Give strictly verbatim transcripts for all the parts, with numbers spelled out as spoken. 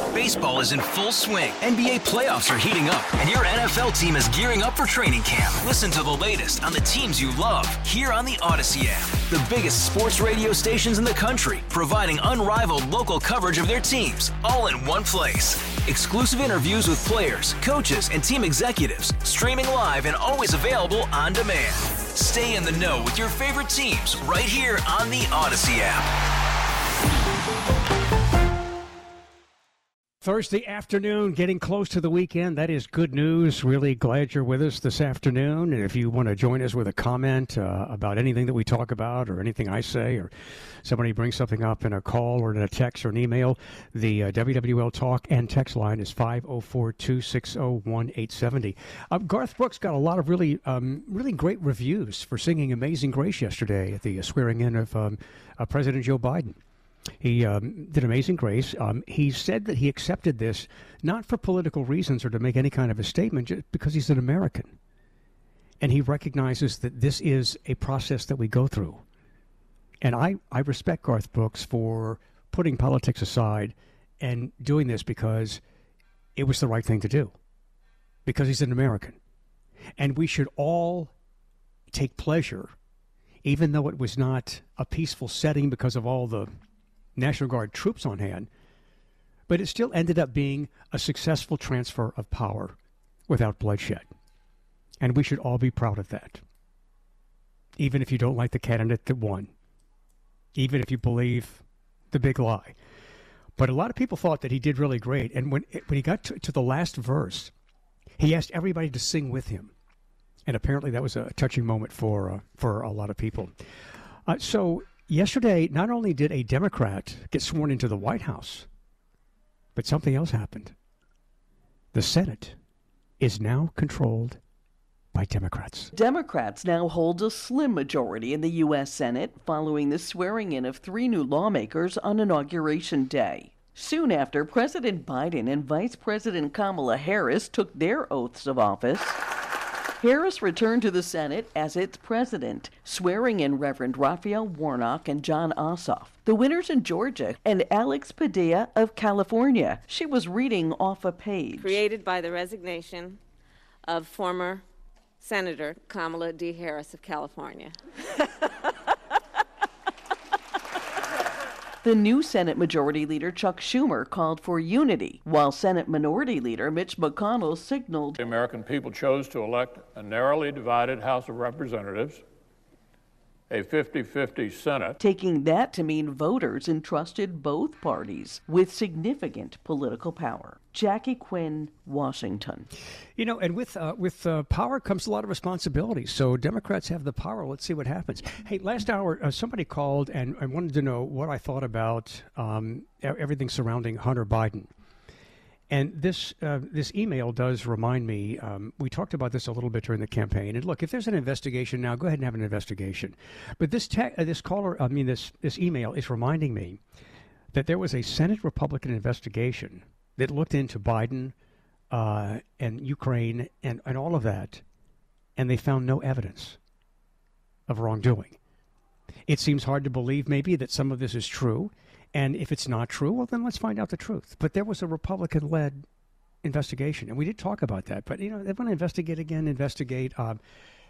Baseball is in full swing. N B A playoffs are heating up, and your N F L team is gearing up for training camp. Listen to the latest on the teams you love here on the Odyssey app. The biggest sports radio stations in the country, providing unrivaled local coverage of their teams, all in one place. Exclusive interviews with players, coaches, and team executives, streaming live and always available on demand. Stay in the know with your favorite teams right here on the Odyssey app. Thursday afternoon, getting close to the weekend. That is good news. Really glad you're with us this afternoon. And if you want to join us with a comment uh, about anything that we talk about or anything I say, or somebody brings something up in a call or in a text or an email, the uh, W W L Talk and text line is five oh four, two six oh, one eight seven oh. Uh, Garth Brooks got a lot of really um, really great reviews for singing Amazing Grace yesterday at the uh, swearing in of um, uh, President Joe Biden. He um, did Amazing Grace. Um, he said that he accepted this not for political reasons or to make any kind of a statement, just because he's an American. And he recognizes that this is a process that we go through. And I, I respect Garth Brooks for putting politics aside and doing this because it was the right thing to do, because he's an American. And we should all take pleasure, even though it was not a peaceful setting because of all the National Guard troops on hand, but it still ended up being a successful transfer of power without bloodshed. And we should all be proud of that. Even if you don't like the candidate that won. Even if you believe the big lie. But a lot of people thought that he did really great. And when, when he got to, to the last verse, he asked everybody to sing with him. And apparently that was a touching moment for, uh, for a lot of people. Uh, so... Yesterday, not only did a Democrat get sworn into the White House, but something else happened. The Senate is now controlled by Democrats. Democrats now hold a slim majority in the U S Senate following the swearing in of three new lawmakers on Inauguration Day. Soon after, President Biden and Vice President Kamala Harris took their oaths of office. Harris returned to the Senate as its president, swearing in Reverend Raphael Warnock and Jon Ossoff, the winners in Georgia, and Alex Padilla of California. She was reading off a page. Created by the resignation of former Senator Kamala D. Harris of California. The new Senate Majority Leader Chuck Schumer called for unity, while Senate Minority Leader Mitch McConnell signaled the American people chose to elect a narrowly divided House of Representatives, a fifty-fifty Senate. Taking that to mean voters entrusted both parties with significant political power. Jackie Quinn, Washington. You know, and with uh, with uh, power comes a lot of responsibility. So Democrats have the power. Let's see what happens. Hey, last hour, uh, somebody called and I wanted to know what I thought about um, everything surrounding Hunter Biden. And this uh, this email does remind me, um, we talked about this a little bit during the campaign. And look, if there's an investigation now, go ahead and have an investigation. But this te- uh, this caller, I mean, this this email is reminding me that there was a Senate Republican investigation that looked into Biden uh, and Ukraine and, and all of that, and they found no evidence of wrongdoing. It seems hard to believe maybe that some of this is true. And if it's not true, well, then let's find out the truth. But there was a Republican-led investigation, and we did talk about that. But, you know, they want to investigate again, investigate. Um,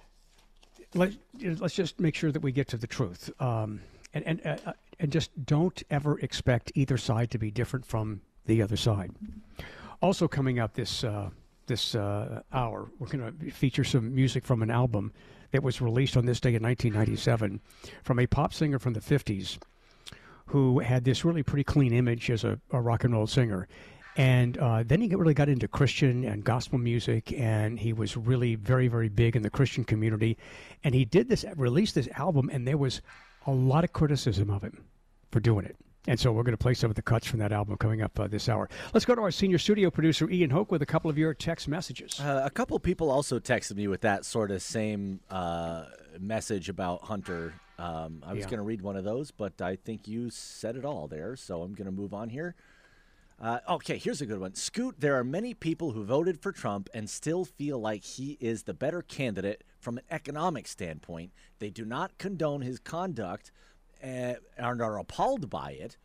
let, let's just make sure that we get to the truth. Um, and, and, uh, and just don't ever expect either side to be different from the other side. Also coming up this uh, this uh, hour, we're going to feature some music from an album that was released on this day in nineteen ninety-seven from a pop singer from the fifties who had this really pretty clean image as a, a rock and roll singer. And uh, then he really got into Christian and gospel music, and he was really very, very big in the Christian community. And he did this, released this album, and there was a lot of criticism of him for doing it. And so we're going to play some of the cuts from that album coming up uh, this hour. Let's go to our senior studio producer, Ian Hoke, with a couple of your text messages. Uh, a couple people also texted me with that sort of same uh, message about Hunter. Um, I was yeah. going to read one of those, but I think you said it all there, so I'm going to move on here. Uh, okay, here's a good one. Scoot, there are many people who voted for Trump and still feel like he is the better candidate from an economic standpoint. They do not condone his conduct uh, and are appalled by it,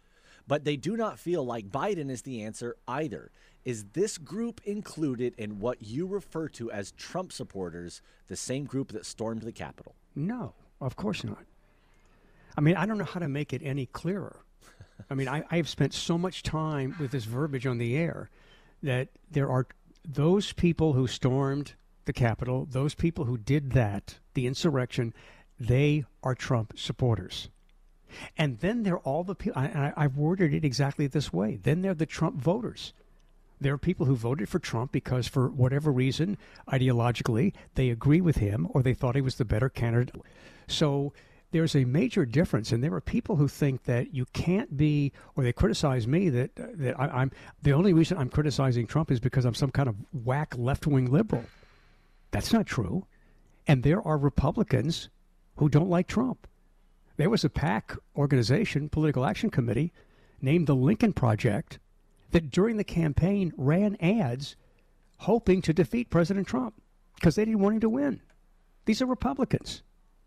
but they do not feel like Biden is the answer either. Is this group included in what you refer to as Trump supporters, the same group that stormed the Capitol? No, of course not. I mean, I don't know how to make it any clearer. I mean, I, I've spent so much time with this verbiage on the air that there are those people who stormed the Capitol, those people who did that, the insurrection, they are Trump supporters. And then there are all the people, and I, I've worded it exactly this way, then they're the Trump voters. There are people who voted for Trump because for whatever reason, ideologically, they agree with him or they thought he was the better candidate. So there's a major difference, and there are people who think that you can't be, or they criticize me that that I, I'm the only reason I'm criticizing Trump is because I'm some kind of whack left-wing liberal. That's not true. And there are Republicans who don't like Trump. There was a PAC organization, Political Action Committee, named the Lincoln Project, that during the campaign ran ads hoping to defeat President Trump because they didn't want him to win. These are Republicans.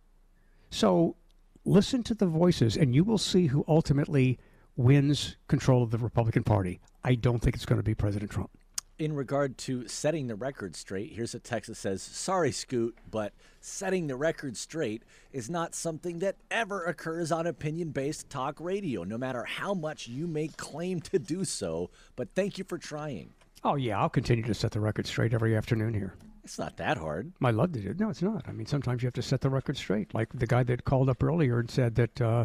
So listen to the voices, and you will see who ultimately wins control of the Republican Party. I don't think it's going to be President Trump. In regard to setting the record straight, here's a text that says, sorry, Scoot, but setting the record straight is not something that ever occurs on opinion-based talk radio, no matter how much you may claim to do so. But thank you for trying. Oh, yeah, I'll continue to set the record straight every afternoon here. It's not that hard. I love to do it. No, it's not. I mean, sometimes you have to set the record straight. Like the guy that called up earlier and said that uh,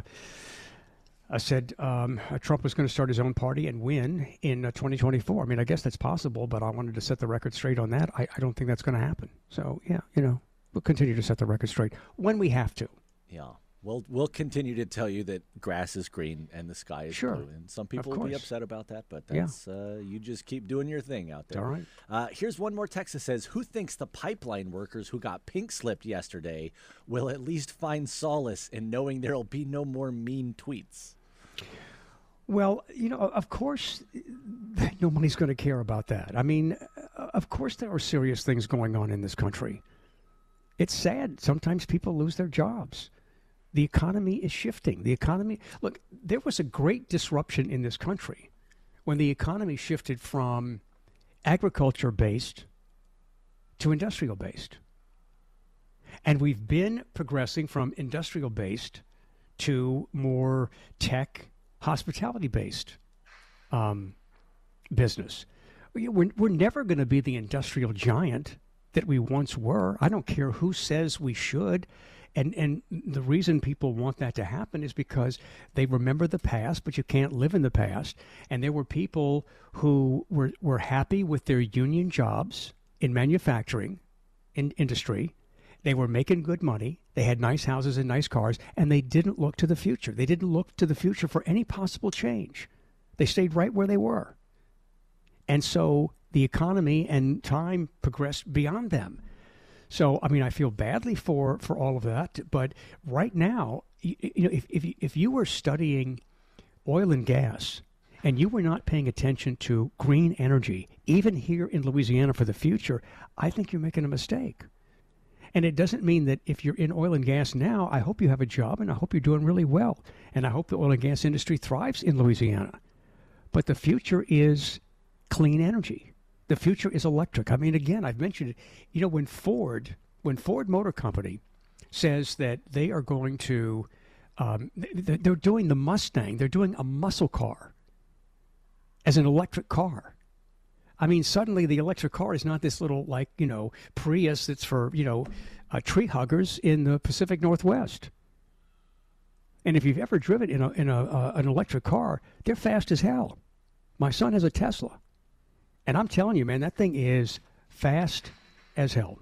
I said um, Trump was going to start his own party and win in uh, twenty twenty-four. I mean, I guess that's possible, but I wanted to set the record straight on that. I, I don't think that's going to happen. So, yeah, you know, we'll continue to set the record straight when we have to. Yeah. We'll, we'll continue to tell you that grass is green and the sky is sure. blue. And some people will be upset about that, but that's yeah. uh, you just keep doing your thing out there. All right. Uh, here's one more text that says, who thinks the pipeline workers who got pink slipped yesterday will at least find solace in knowing there'll be no more mean tweets? Well, you know, of course, nobody's going to care about that. I mean, of course there are serious things going on in this country. It's sad. Sometimes people lose their jobs. The economy is shifting. The economy, look, there was a great disruption in this country when the economy shifted from agriculture-based to industrial-based. And we've been progressing from industrial-based to more tech, hospitality-based um, business. We're, we're never going to be the industrial giant that we once were. I don't care who says we should. And and the reason people want that to happen is because they remember the past, but you can't live in the past. And there were people who were, were happy with their union jobs in manufacturing in industry. They were making good money. They had nice houses and nice cars, and they didn't look to the future. They didn't look to the future for any possible change. They stayed right where they were. And so the economy and time progressed beyond them. So, I mean, I feel badly for, for all of that. But right now, you, you know, if, if, if you were studying oil and gas and you were not paying attention to green energy, even here in Louisiana for the future, I think you're making a mistake. And it doesn't mean that if you're in oil and gas now, I hope you have a job and I hope you're doing really well. And I hope the oil and gas industry thrives in Louisiana. But the future is clean energy. The future is electric. I mean, again, I've mentioned it. You know, when Ford, when Ford Motor Company says that they are going to, um, they're doing the Mustang, they're doing a muscle car as an electric car. I mean, suddenly the electric car is not this little, like, you know, Prius that's for, you know, uh, tree huggers in the Pacific Northwest. And if you've ever driven in a in a uh, an electric car, they're fast as hell. My son has a Tesla. And I'm telling you, man, that thing is fast as hell.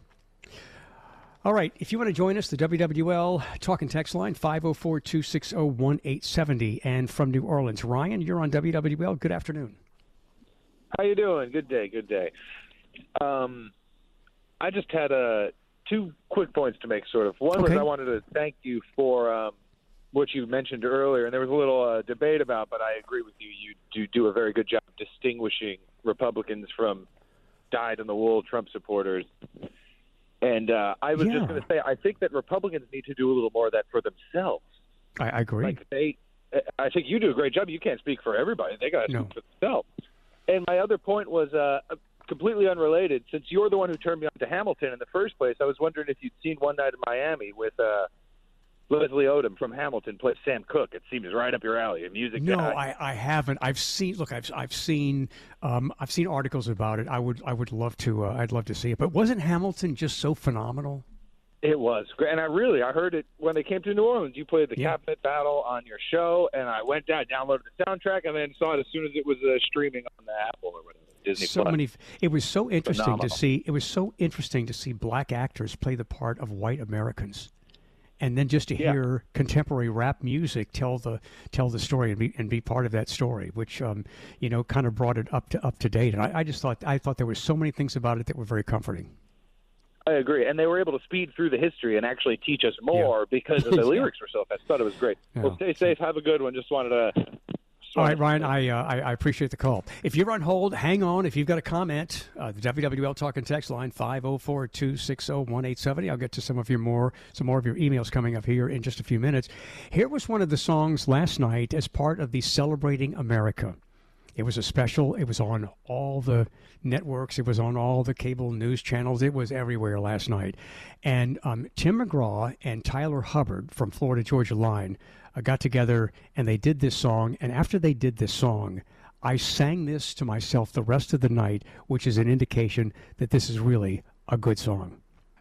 All right, if you want to join us, the W W L talk and text line, five oh four, two six oh, one eight seven oh. And from New Orleans, Ryan, you're on W W L. Good afternoon. How you doing? Good day, good day. Um, I just had uh, two quick points to make, sort of. One okay. was I wanted to thank you for um, what you mentioned earlier, and there was a little uh, debate about, but I agree with you. You do do a very good job distinguishing Republicans from dyed-in-the-wool Trump supporters. And uh, I was yeah. just going to say, I think that Republicans need to do a little more of that for themselves. I, I agree. Like they, I think you do a great job. You can't speak for everybody. They got to no. speak for themselves. And my other point was uh, completely unrelated. Since you're the one who turned me on to Hamilton in the first place, I was wondering if you'd seen One Night in Miami with uh, Leslie Odom from Hamilton play Sam Cooke. It seems right up your alley, a music no, guy. No, I, I haven't. I've seen. Look, I've I've seen um, I've seen articles about it. I would I would love to. Uh, I'd love to see it. But wasn't Hamilton just so phenomenal? It was great, and I really I heard it when they came to New Orleans. You played the yeah. Cabinet Battle on your show, and I went down, downloaded the soundtrack, and then saw it as soon as it was uh, streaming on the Apple or whatever. Disney so Plus. many. It was so interesting Phenomenal. to see. It was so interesting to see black actors play the part of white Americans, and then just to yeah. hear contemporary rap music tell the tell the story and be and be part of that story, which um, you know kind of brought it up to up to date. And I, I just thought I thought there were so many things about it that were very comforting. I agree, and they were able to speed through the history and actually teach us more yeah. because of the yeah. lyrics were so fast. I thought it was great. Yeah. Well, stay safe. Have a good one. Just wanted to. All right, Ryan, I, uh, I I appreciate the call. If you're on hold, hang on. If you've got a comment, uh, the W W L Talk and Text line, five oh four, two six oh, one eight seven oh. I'll get to some of your more some more of your emails coming up here in just a few minutes. Here was one of the songs last night as part of the Celebrating America. It was a special. It was on all the networks. It was on all the cable news channels. It was everywhere last night. And um, Tim McGraw and Tyler Hubbard from Florida Georgia Line uh, got together and they did this song. And after they did this song, I sang this to myself the rest of the night, which is an indication that this is really a good song.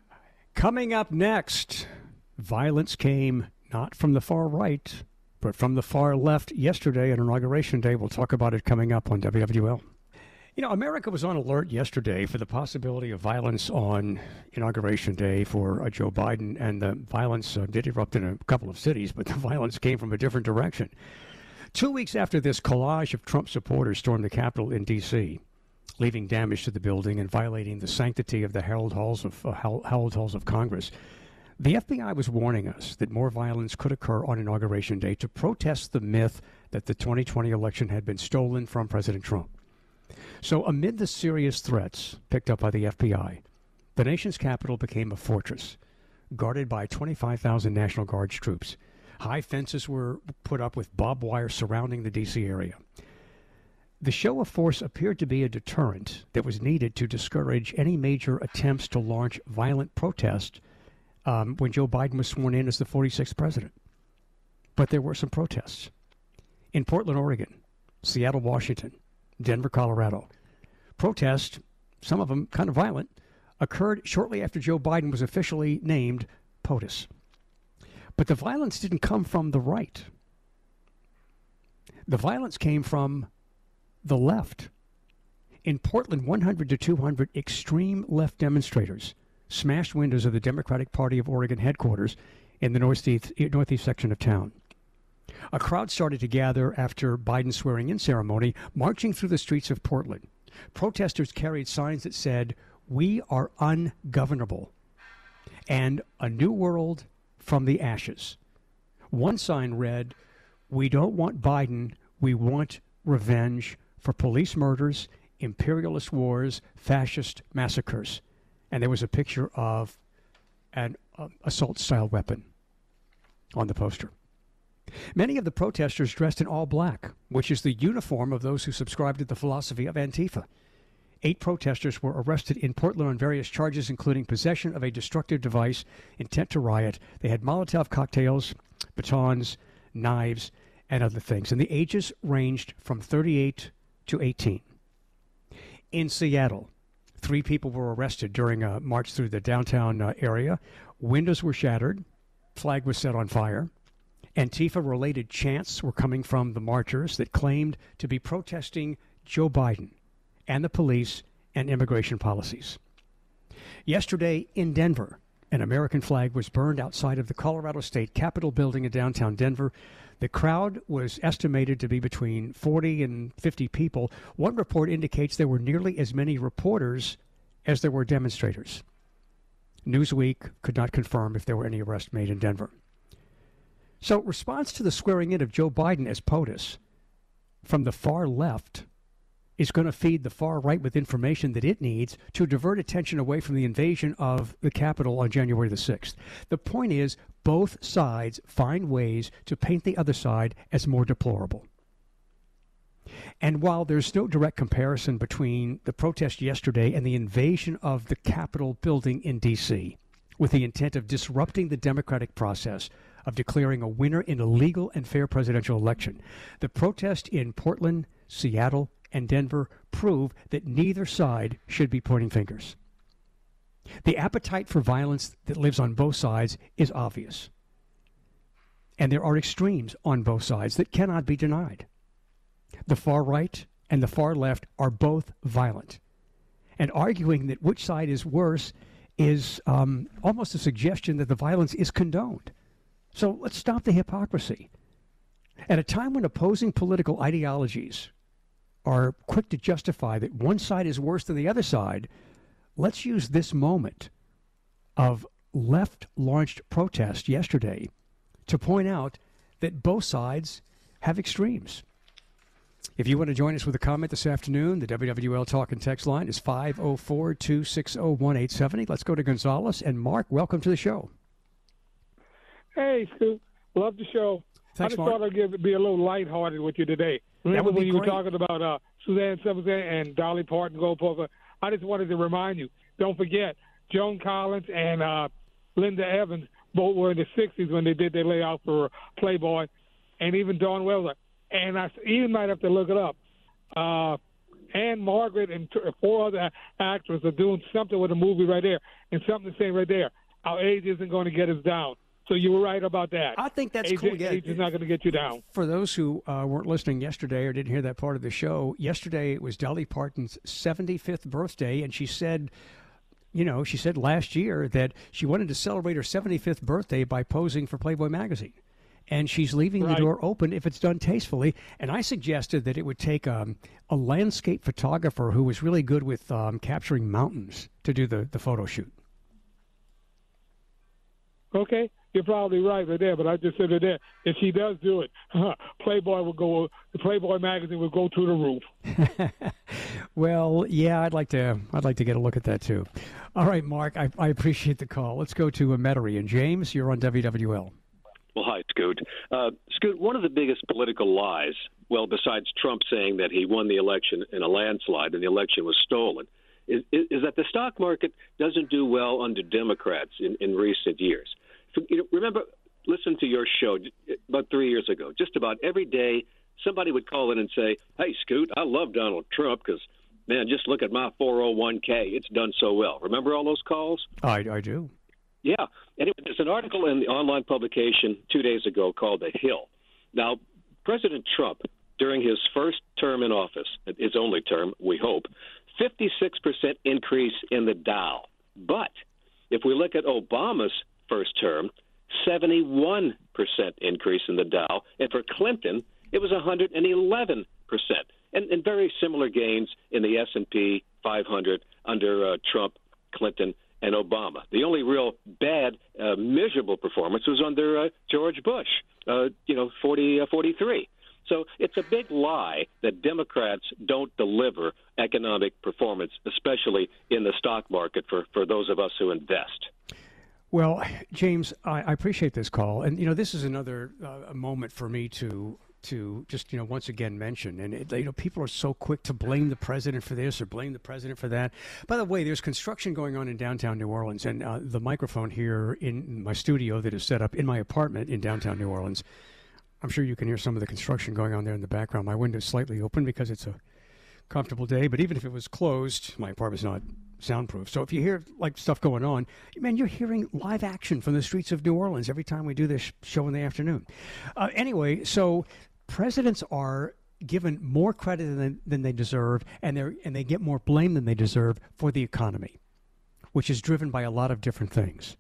Coming up next, violence came not from the far right, but from the far left yesterday on Inauguration Day. We'll talk about it coming up on W W L. You know, America was on alert yesterday for the possibility of violence on Inauguration Day for uh, Joe Biden, and the violence uh, did erupt in a couple of cities, but the violence came from a different direction. Two weeks after this collage of Trump supporters stormed the Capitol in D C, leaving damage to the building and violating the sanctity of the hallowed halls of, uh, hallowed halls of Congress, the F B I was warning us that more violence could occur on Inauguration Day to protest the myth that the twenty twenty election had been stolen from President Trump. So amid the serious threats picked up by the F B I, the nation's capital became a fortress, guarded by twenty-five thousand National Guard troops. High fences were put up with barbed wire surrounding the D C area. The show of force appeared to be a deterrent that was needed to discourage any major attempts to launch violent protest Um, when Joe Biden was sworn in as the forty-sixth president. But there were some protests. In Portland, Oregon, Seattle, Washington, Denver, Colorado. Protests, some of them kind of violent, occurred shortly after Joe Biden was officially named POTUS. But the violence didn't come from the right. The violence came from the left. In Portland, one hundred to two hundred extreme left demonstrators smashed windows of the Democratic Party of Oregon headquarters in the northeast, northeast section of town. A crowd started to gather after Biden's swearing-in ceremony, marching through the streets of Portland. Protesters carried signs that said, "We are ungovernable," and "A new world from the ashes." One sign read, "We don't want Biden, we want revenge for police murders, imperialist wars, fascist massacres." And there was a picture of an uh, assault-style weapon on the poster. Many of the protesters dressed in all black, which is the uniform of those who subscribe to the philosophy of Antifa. Eight protesters were arrested in Portland on various charges, including possession of a destructive device, intent to riot. They had Molotov cocktails, batons, knives, and other things. And the ages ranged from thirty-eight to eighteen. In Seattle, three people were arrested during a march through the downtown uh, area. Windows were shattered. Flag was set on fire. Antifa-related chants were coming from the marchers that claimed to be protesting Joe Biden and the police and immigration policies. Yesterday in Denver, an American flag was burned outside of the Colorado State Capitol building in downtown Denver. The crowd was estimated to be between forty and fifty people. One report indicates there were nearly as many reporters as there were demonstrators. Newsweek could not confirm if there were any arrests made in Denver. So, response to the swearing in of Joe Biden as POTUS from the far left is going to feed the far right with information that it needs to divert attention away from the invasion of the Capitol on January the sixth. The point is, both sides find ways to paint the other side as more deplorable. And while there's no direct comparison between the protest yesterday and the invasion of the Capitol building in D C, with the intent of disrupting the democratic process of declaring a winner in a legal and fair presidential election, the protest in Portland, Seattle, and Denver prove that neither side should be pointing fingers. The appetite for violence that lives on both sides is obvious. And there are extremes on both sides that cannot be denied. The far right and the far left are both violent. And arguing that which side is worse is um, almost a suggestion that the violence is condoned. So let's stop the hypocrisy. At a time when opposing political ideologies are quick to justify that one side is worse than the other side, let's use this moment of left-launched protest yesterday to point out that both sides have extremes. If you want to join us with a comment this afternoon, the W W L Talk and Text line is five oh four, two six oh, one eight seven oh. Let's go to Gonzales. And Mark, welcome to the show. Hey, Scoop. Love the show. Thanks, I just Mark. thought I'd give, be a little lighthearted with you today. Remember when you great. were talking about uh, Suzanne Sommerset and Dolly Parton Gold Poker? I just wanted to remind you, don't forget, Joan Collins and uh, Linda Evans both were in the sixties when they did their layout for Playboy, and even Dawn Welder. And I even might have to look it up. Uh, Anne Margaret and t- four other actors are doing something with a movie right there, and something to say right there. Our age isn't going to get us down. So you were right about that. I think that's age, cool. Yeah. Age is not going to get you down. For those who uh, weren't listening yesterday or didn't hear that part of the show, yesterday it was Dolly Parton's seventy-fifth birthday, and she said, you know, she said last year that she wanted to celebrate her seventy-fifth birthday by posing for Playboy magazine. And she's leaving right. the door open if it's done tastefully. And I suggested that it would take um, a landscape photographer who was really good with um, capturing mountains to do the, the photo shoot. Okay, you're probably right right there, but I just said it there. If she does do it, Playboy will go. The Playboy magazine will go through the roof. Well, yeah, I'd like to. I'd like to get a look at that too. All right, Mark, I, I appreciate the call. Let's go to Metairie. And James, you're on W W L. Well, hi, Scoot. Uh, Scoot, one of the biggest political lies, well, besides Trump saying that he won the election in a landslide and the election was stolen, is, is that the stock market doesn't do well under Democrats in, in recent years. So, you know, remember, listen to your show about three years ago. Just about every day, somebody would call in and say, hey, Scoot, I love Donald Trump because, man, just look at my four oh one k. It's done so well. Remember all those calls? I, I do. Yeah. Anyway, there's an article in the online publication two days ago called The Hill. Now, President Trump, during his first term in office, his only term, we hope, fifty-six percent increase in the Dow. But if we look at Obama's first term, seventy-one percent increase in the Dow. And for Clinton, it was one hundred eleven percent. And, and very similar gains in the S and P five hundred under uh, Trump, Clinton, and Obama. The only real bad, uh, miserable performance was under uh, George Bush, uh, you know, forty, uh, forty-three. So it's a big lie that Democrats don't deliver economic performance, especially in the stock market for, for those of us who invest. Well, James, I, I appreciate this call. And, you know, this is another uh, moment for me to to just, you know, once again mention. And, it, you know, people are so quick to blame the president for this or blame the president for that. By the way, there's construction going on in downtown New Orleans. And uh, the microphone here in my studio that is set up in my apartment in downtown New Orleans, I'm sure you can hear some of the construction going on there in the background. My window's slightly open because it's a comfortable day. But even if it was closed, my apartment's not soundproof. So if you hear like stuff going on, man, you're hearing live action from the streets of New Orleans every time we do this show in the afternoon. Uh, anyway, so presidents are given more credit than, than they deserve, and they and they get more blame than they deserve for the economy, which is driven by a lot of different things.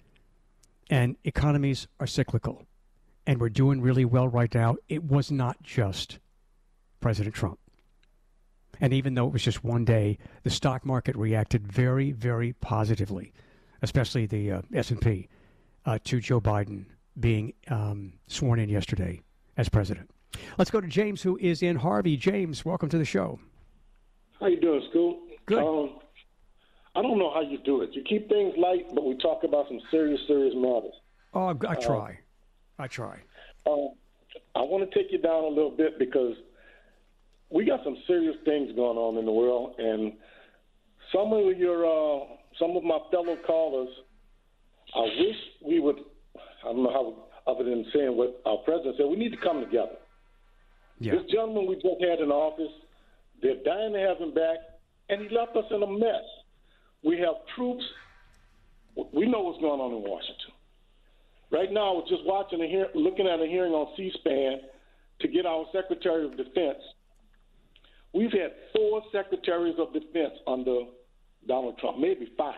And economies are cyclical, and we're doing really well right now. It was not just President Trump. And even though it was just one day, the stock market reacted very, very positively, especially the uh, S and P, uh, to Joe Biden being um, sworn in yesterday as president. Let's go to James, who is in Harvey. James, welcome to the show. How you doing, Scoop? Good. Um, I don't know how you do it. You keep things light, but we talk about some serious, serious matters. Oh, I try. Uh, I try. Uh, I want to take you down a little bit because we got some serious things going on in the world, and some of your, uh, some of my fellow callers, I wish we would. I don't know how, other than saying what our president said, we need to come together. Yeah. This gentleman we just had in office, they're dying to have him back, and he left us in a mess. We have troops. We know what's going on in Washington. Right now, I was just watching a hear, looking at a hearing on C-SPAN to get our Secretary of Defense. We've had four Secretaries of Defense under Donald Trump, maybe five.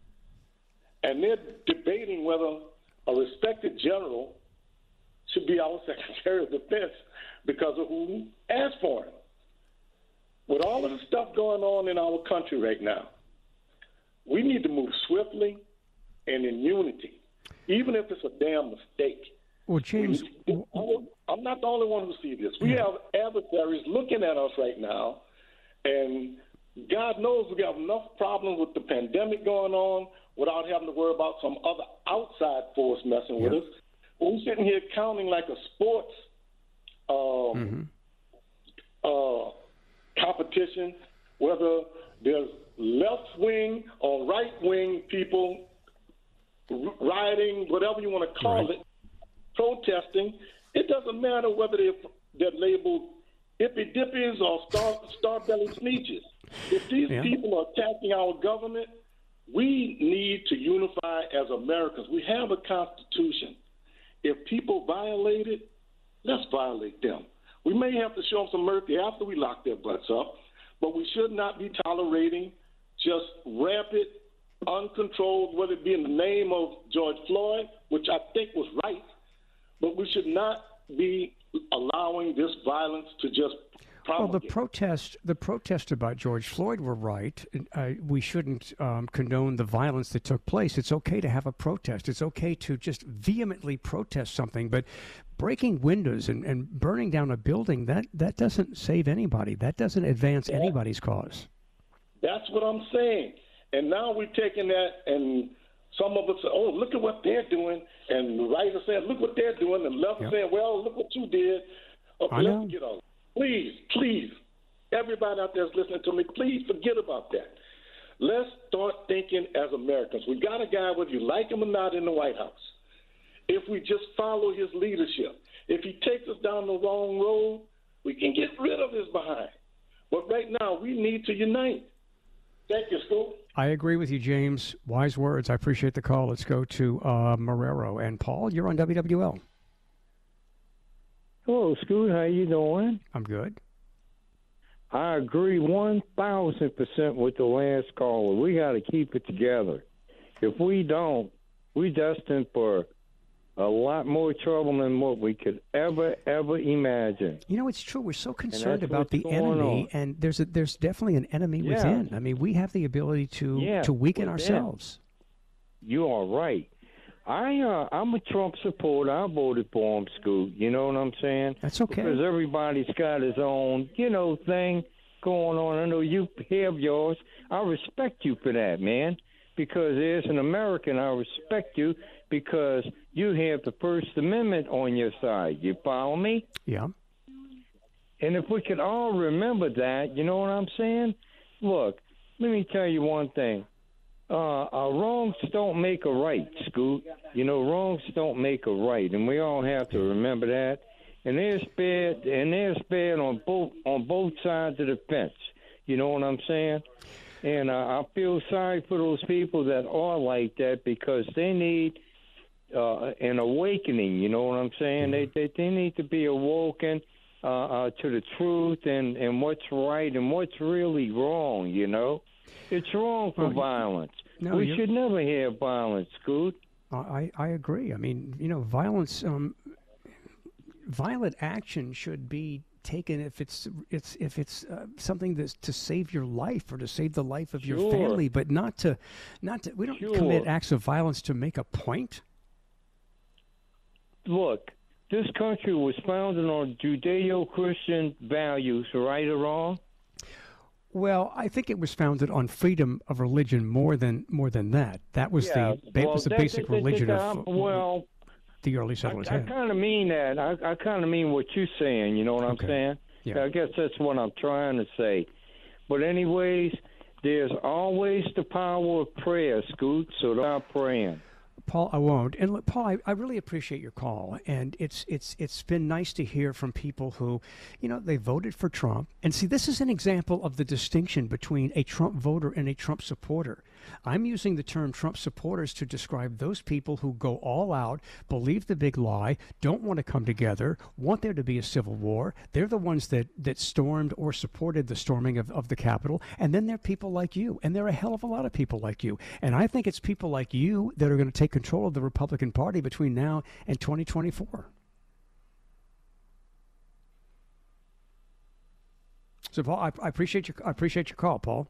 And they're debating whether a respected general should be our Secretary of Defense because of who asked for him. With all of the stuff going on in our country right now, we need to move swiftly and in unity, even if it's a damn mistake. Well, James, we, I'm not the only one who sees this. We have adversaries looking at us right now, and God knows we have enough problems with the pandemic going on without having to worry about some other outside force messing yeah. with us. We're sitting here counting like a sports um, mm-hmm. uh, competition, whether there's left wing or right wing people rioting, whatever you want to call right. it, protesting. It doesn't matter whether they're, they're labeled ippy dippies or star, star-belly sneeches. If these yeah. people are attacking our government, we need to unify as Americans. We have a Constitution. If people violate it, let's violate them. We may have to show them some mercy after we lock their butts up, but we should not be tolerating just rapid, uncontrolled, whether it be in the name of George Floyd, which I think was right, but we should not be allowing this violence to just promulgate. Well, the protest, the protest about George Floyd were right. Uh, we shouldn't um, condone the violence that took place. It's okay to have a protest. It's okay to just vehemently protest something, but breaking windows and, and burning down a building, that, that doesn't save anybody. That doesn't advance yeah. anybody's cause. That's what I'm saying. And now we're taking that, and some of us say, oh, look at what they're doing. And the right are saying, look what they're doing. And the left yep. are saying, well, look what you did. Okay, I know. Let's get on. Please, please, everybody out there is listening to me, please forget about that. Let's start thinking as Americans. We got a guy, whether you like him or not, in the White House. If we just follow his leadership, if he takes us down the wrong road, we can get rid of his behind. But right now, we need to unite. Thank you, Scoop. I agree with you, James. Wise words. I appreciate the call. Let's go to uh, Marrero. And Paul, you're on W W L. Hello, Scoot. How you doing? I'm good. I agree one thousand percent with the last caller. We got to keep it together. If we don't, we're destined for a lot more trouble than what we could ever, ever imagine. You know, it's true. We're so concerned about the enemy, on. and there's a, there's definitely an enemy yeah. within. I mean, we have the ability to yeah, to weaken ourselves. You are right. I uh, I'm a Trump supporter. I voted for him, Scoot. You know what I'm saying? That's okay. Because everybody's got his own, you know, thing going on. I know you have yours. I respect you for that, man. Because as an American, I respect you because you have the First Amendment on your side. You follow me? Yeah. And if we could all remember that, you know what I'm saying? Look, let me tell you one thing. Uh, uh, wrongs don't make a right, Scoot. You know, wrongs don't make a right, and we all have to remember that. And there's bad, and there's bad on both on both sides of the fence. You know what I'm saying? And uh, I feel sorry for those people that are like that because they need uh, an awakening. You know what I'm saying? They they, they need to be awoken uh, uh, to the truth and, and what's right and what's really wrong. You know, it's wrong for well, violence. No, we should never have violence, Scoot. I, I agree. I mean, you know, violence, um, violent action should be taken if it's it's if it's uh, something that's to save your life or to save the life of sure. your family, but not to not to. We don't sure. commit acts of violence to make a point. Look, this country was founded on Judeo-Christian values, right or wrong? Well, I think it was founded on freedom of religion more than more than that. That was Yeah, the that well, was the that- basic that- that- religion that- of well, the early settlers I, I had. kind of mean that. I, I kind of mean what you're saying. You know what Okay. I'm saying? Yeah. I guess that's what I'm trying to say. But anyways, there's always the power of prayer, Scoot. So stop praying. Paul, I won't. And look, Paul, I, I really appreciate your call, and it's it's it's been nice to hear from people who, you know, they voted for Trump. And see, this is an example of the distinction between a Trump voter and a Trump supporter. I'm using the term Trump supporters to describe those people who go all out, believe the big lie, don't want to come together, want there to be a civil war. They're the ones that, that stormed or supported the storming of, of the Capitol. And then there are people like you, and there are a hell of a lot of people like you. And I think it's people like you that are going to take control of the Republican Party between now and twenty twenty-four. So, Paul, I, I appreciate your I appreciate your call, Paul.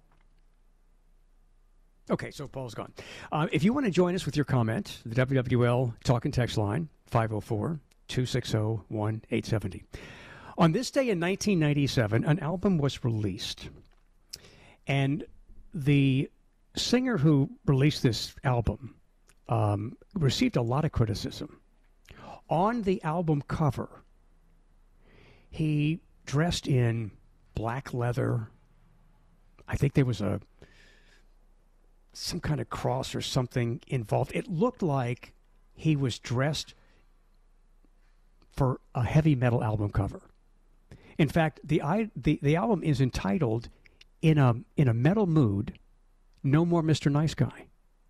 Okay, so Paul's gone. Uh, if you want to join us with your comment, the W W L talk and text line, five oh four, two six oh, one eight seven oh. On this day in nineteen ninety-seven, an album was released. And the singer who released this album um, received a lot of criticism. On the album cover, he dressed in black leather. I think there was a some kind of cross or something involved. It looked like he was dressed for a heavy metal album cover. In fact, the I, the, the album is entitled in a in a metal mood, No More Mister Nice Guy.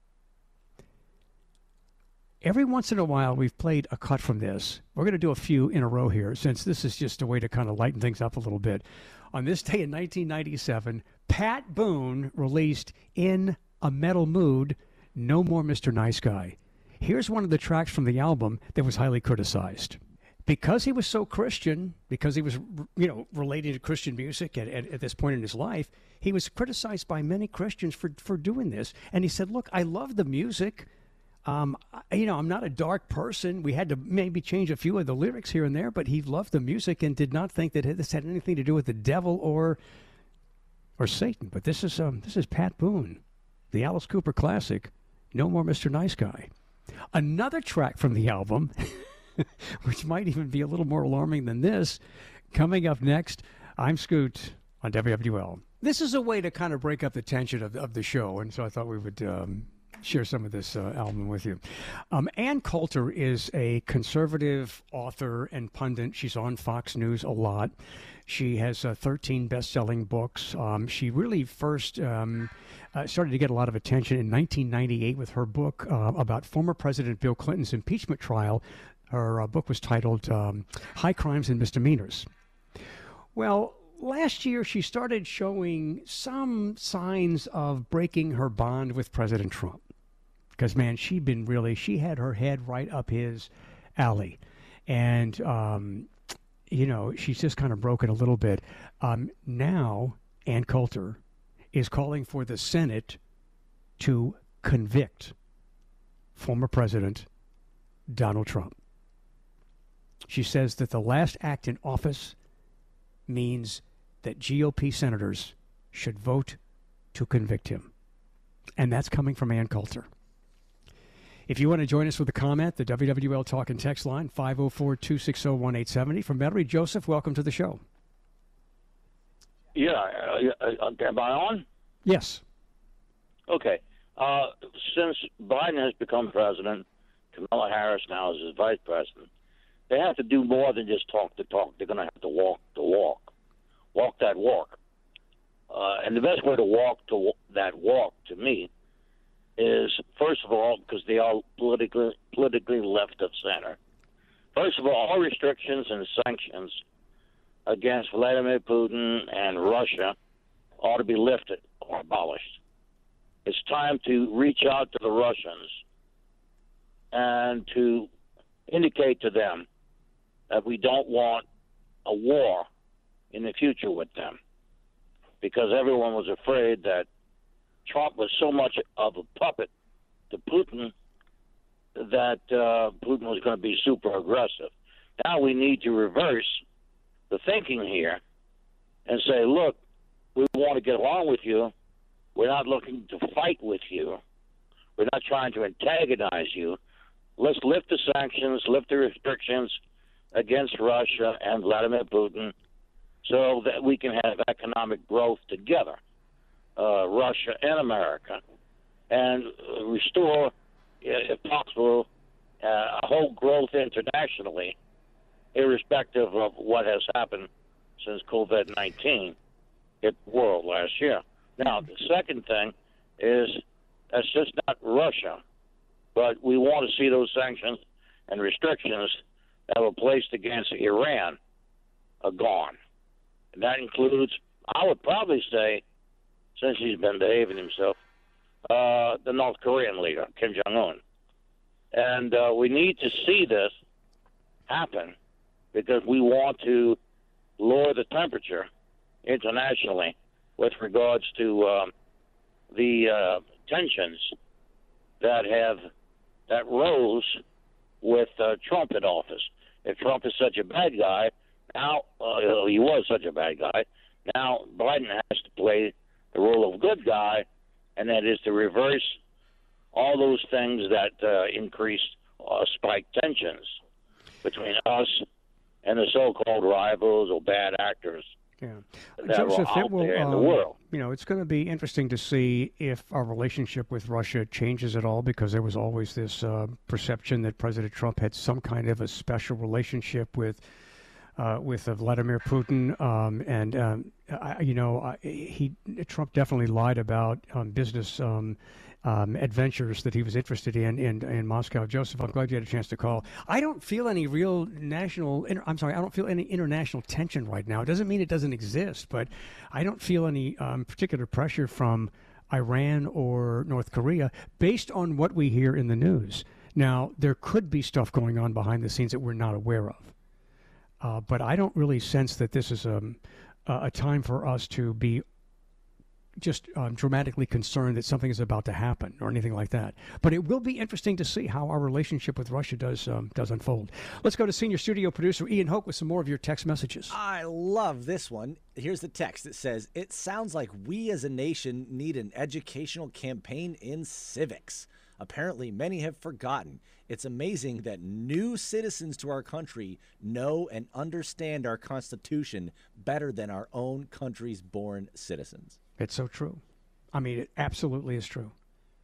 Every once in a while, we've played a cut from this. We're going to do a few in a row here, since this is just a way to kind of lighten things up a little bit. On this day in nineteen ninety-seven, Pat Boone released In a Metal Mood, No More Mister Nice Guy. Here's one of the tracks from the album that was highly criticized. Because he was so Christian, because he was, you know, related to Christian music at, at, at this point in his life, he was criticized by many Christians for, for doing this. And he said, look, I love the music. Um, I, you know, I'm not a dark person. We had to maybe change a few of the lyrics here and there, but he loved the music and did not think that this had anything to do with the devil or or Satan. But this is um, this is Pat Boone, the Alice Cooper classic, No More Mister Nice Guy. Another track from the album, which might even be a little more alarming than this, coming up next. I'm Scoot on W W L. This is a way to kind of break up the tension of, of the show, and so I thought we would um, share some of this uh, album with you. Um, Ann Coulter is a conservative author and pundit. She's on Fox News a lot. She has uh, thirteen best-selling books. Um, she really first um, uh, started to get a lot of attention in nineteen ninety-eight with her book uh, about former President Bill Clinton's impeachment trial. Her uh, book was titled um, High Crimes and Misdemeanors. Well, last year she started showing some signs of breaking her bond with President Trump. Because, man, she'd been really, she had her head right up his alley. And, um, you know, she's just kind of broken a little bit. Um, now, Ann Coulter is calling for the Senate to convict former President Donald Trump. She says that the last act in office means that G O P senators should vote to convict him. And that's coming from Ann Coulter. If you want to join us with a comment, the W W L Talk and Text line, five oh four, two six oh, one eight seven oh. From Metairie, Joseph, welcome to the show. Yeah. Uh, am I on? Yes. Okay. Uh, since Biden has become president, Kamala Harris now is his vice president, they have to do more than just talk the talk. They're going to have to walk the walk. Walk that walk. Uh, and the best way to walk to that walk, to me, is, first of all, because they are politically politically left of center. First of all, all restrictions and sanctions against Vladimir Putin and Russia ought to be lifted or abolished. It's time to reach out to the Russians and to indicate to them that we don't want a war in the future with them, because everyone was afraid that Trump was so much of a puppet to Putin that uh, Putin was going to be super aggressive. Now we need to reverse the thinking here and say, look, we want to get along with you. We're not looking to fight with you. We're not trying to antagonize you. Let's lift the sanctions, lift the restrictions against Russia and Vladimir Putin so that we can have economic growth together, uh, Russia and America, and restore, if possible, uh, a whole growth internationally, irrespective of what has happened since COVID nineteen hit the world last year. Now, the second thing is that's just not Russia, but we want to see those sanctions and restrictions that were placed against Iran are gone. And that includes, I would probably say, since he's been behaving himself, uh, the North Korean leader, Kim Jong-un. And uh, we need to see this happen because we want to lower the temperature internationally with regards to um, the uh, tensions that have that rose with uh, Trump in office. If Trump is such a bad guy, now uh, he was such a bad guy, now Biden has to play the role of good guy, and that is to reverse all those things that uh, increase uh, spike tensions between us and the so-called rivals or bad actors. Yeah, that Joseph, are out it will, there in the um, world. You know, it's going to be interesting to see if our relationship with Russia changes at all, because there was always this uh, perception that President Trump had some kind of a special relationship with uh, with uh, Vladimir Putin, um, and um, I, you know, I, he Trump definitely lied about um, business um, um, adventures that he was interested in, in in Moscow. Joseph, I'm glad you had a chance to call. I don't feel any real national. Inter, I'm sorry, I don't feel any international tension right now. It doesn't mean it doesn't exist, but I don't feel any um, particular pressure from Iran or North Korea based on what we hear in the news. Now, there could be stuff going on behind the scenes that we're not aware of. Uh, but I don't really sense that this is um, a time for us to be just um, dramatically concerned that something is about to happen or anything like that. But it will be interesting to see how our relationship with Russia does um, does unfold. Let's go to senior studio producer Ian Hoke with some more of your text messages. I love this one. Here's the text. It says, "It sounds like we as a nation need an educational campaign in civics. Apparently, many have forgotten. It's amazing that new citizens to our country know and understand our Constitution better than our own country's born citizens." It's so true. I mean, it absolutely is true.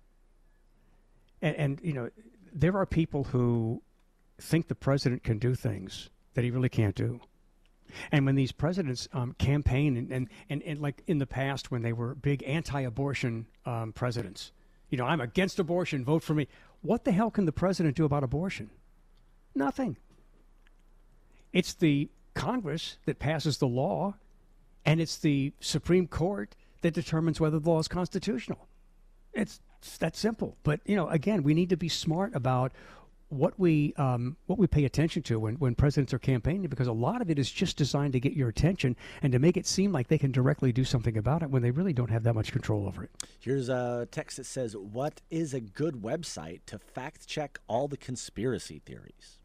And, and, you know, there are people who think the president can do things that he really can't do. And when these presidents um, campaign, and, and, and, and like in the past when they were big anti-abortion um, presidents, you know, I'm against abortion, vote for me. What the hell can the president do about abortion? Nothing. It's the Congress that passes the law, and it's the Supreme Court that determines whether the law is constitutional. It's, it's that simple. But, you know, again, we need to be smart about what we um, what we pay attention to when, when presidents are campaigning, because a lot of it is just designed to get your attention and to make it seem like they can directly do something about it when they really don't have that much control over it. Here's a text that says, "What is a good website to fact check all the conspiracy theories?"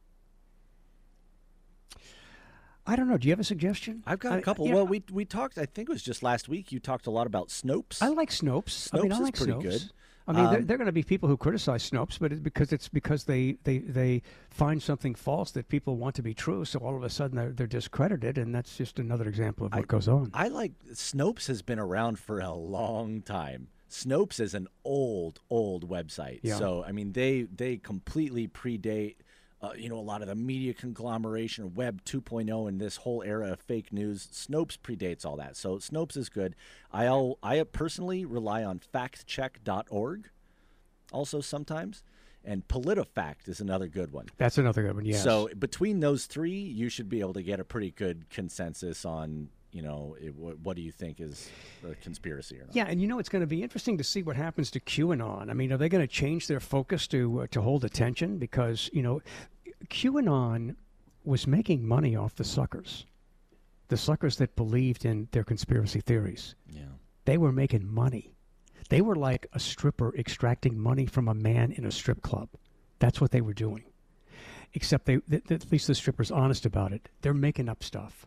I don't know. Do you have a suggestion? I've got a couple. I, yeah. Well, we we talked, I think it was just last week, you talked a lot about Snopes. I like Snopes. Snopes I mean, I is like pretty Snopes. good. I mean, um, there, there are going to be people who criticize Snopes, but it's because it's because they, they, they find something false that people want to be true, so all of a sudden they're, they're discredited, and that's just another example of what I, goes on. I like, Snopes has been around for a long time. Snopes is an old, old website. Yeah. So, I mean, they, they completely predate Uh, you know, a lot of the media conglomeration, Web two point oh, and this whole era of fake news. Snopes predates all that. So Snopes is good. I'll, I personally rely on fact check dot org also sometimes. And PolitiFact is another good one. That's another good one, yes. So between those three, you should be able to get a pretty good consensus on, you know, it, what, what do you think is a conspiracy or not? Yeah, and you know, it's going to be interesting to see what happens to QAnon. I mean, are they going to change their focus to uh, to hold attention? Because, you know, QAnon was making money off the suckers, the suckers that believed in their conspiracy theories. Yeah, they were making money. They were like a stripper extracting money from a man in a strip club. That's what they were doing. Except they, th- th- at least the stripper's honest about it. They're making up stuff.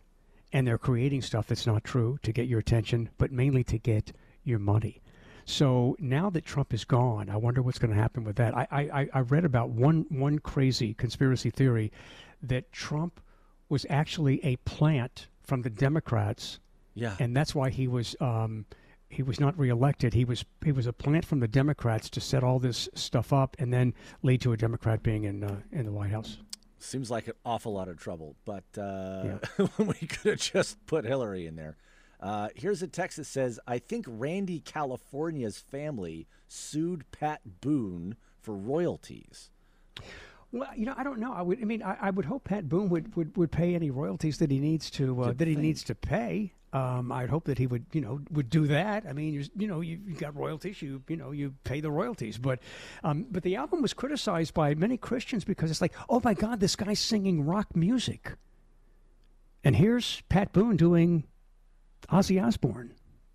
and they're creating stuff that's not true to get your attention, but mainly to get your money. So now that Trump is gone, I wonder what's going to happen with that. I, I, I read about one one crazy conspiracy theory that Trump was actually a plant from the Democrats, yeah, and that's why he was um, he was not reelected. He was he was a plant from the Democrats to set all this stuff up and then lead to a Democrat being in uh, in the White House. Seems like an awful lot of trouble, but uh, yeah. we could have just put Hillary in there. Uh, here's a text that says, I think Randy California's family sued Pat Boone for royalties. Well, you know, I don't know. I would. I mean, I, I would hope Pat Boone would, would, would pay any royalties that he needs to uh, that he needs to pay. Um, I'd hope that he would, you know, would do that. I mean, you, you know, you, you got royalties, you you know, you pay the royalties. But um, but the album was criticized by many Christians because it's like, oh my God, this guy's singing rock music, and here's Pat Boone doing Ozzy Osbourne.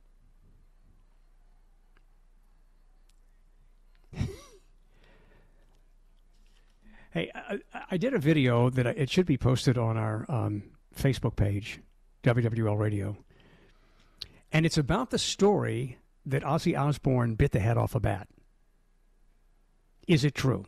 Hey, I, I did a video that I, it should be posted on our um, Facebook page, W W L Radio, and it's about the story that Ozzy Osbourne bit the head off a bat. Is it true?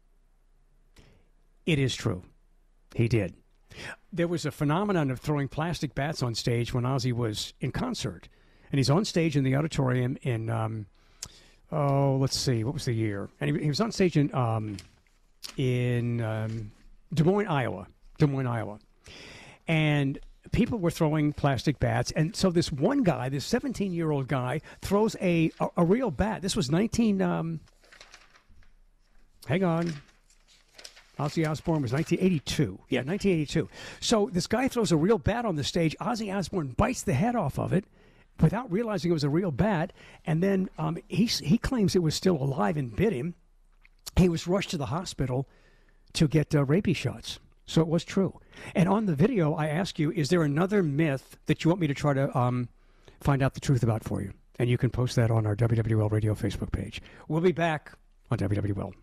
It is true. He did. There was a phenomenon of throwing plastic bats on stage when Ozzy was in concert. And he's on stage in the auditorium in, um, oh, let's see, what was the year? And he, he was on stage in um, in um, Des Moines, Iowa. Des Moines, Iowa. And people were throwing plastic bats. And so this one guy, this seventeen-year-old guy, throws a, a, a real bat. This was nineteen... Um, hang on. Ozzy Osbourne was nineteen eighty-two. Yeah, nineteen eighty-two. So this guy throws a real bat on the stage. Ozzy Osbourne bites the head off of it without realizing it was a real bat. And then um, he, he claims it was still alive and bit him. He was rushed to the hospital to get uh, rabies shots. So it was true. And on the video, I ask you, is there another myth that you want me to try to um, find out the truth about for you? And you can post that on our W W L Radio Facebook page. We'll be back on W W L.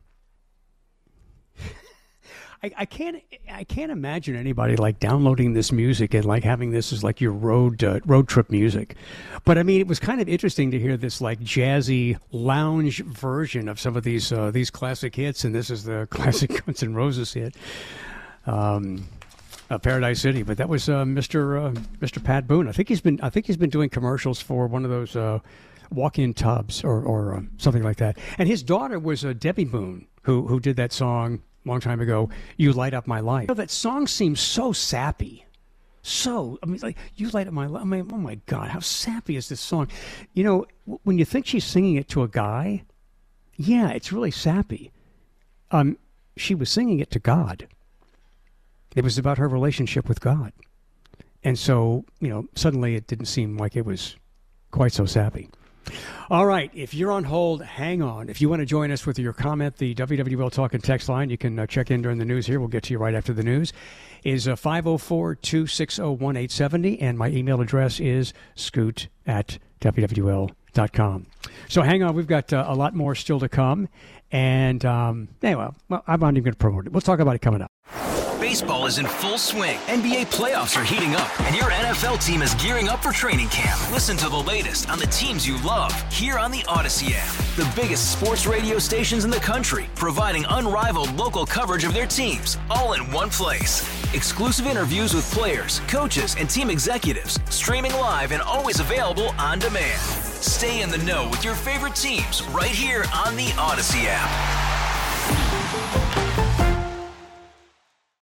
I, I can't. I can't imagine anybody like downloading this music and like having this as like your road uh, road trip music. But I mean, it was kind of interesting to hear this like jazzy lounge version of some of these uh, these classic hits, and this is the classic Guns N' Roses hit, um, uh, "Paradise City." But that was uh, Mister Uh, Mister Pat Boone. I think he's been. I think he's been doing commercials for one of those uh, walk-in tubs or or um, something like that. And his daughter was uh, Debbie Boone, who who did that song long time ago, "You Light Up My Life." You know, that song seems so sappy. So, I mean, like, "You Light Up My Life." I mean, oh my God, how sappy is this song? You know, w- when you think she's singing it to a guy, yeah, it's really sappy. Um, she was singing it to God. It was about her relationship with God. And so, you know, suddenly it didn't seem like it was quite so sappy. All right, if you're on hold, hang on. If you want to join us with your comment, the W W L Talk and Text line, you can uh, check in during the news here. We'll get to you right after the news. Is uh, five oh four, two six oh, one eight seven oh, and my email address is scoot at W W L dot com. So hang on, we've got uh, a lot more still to come. And um, anyway, well, I'm not even going to promote it. We'll talk about it coming up. Baseball is in full swing. N B A playoffs are heating up, and your N F L team is gearing up for training camp. Listen to the latest on the teams you love here on the Odyssey app. The biggest sports radio stations in the country, providing unrivaled local coverage of their teams, all in one place. Exclusive interviews with players, coaches, and team executives, streaming live and always available on demand. Stay in the know with your favorite teams right here on the Odyssey app.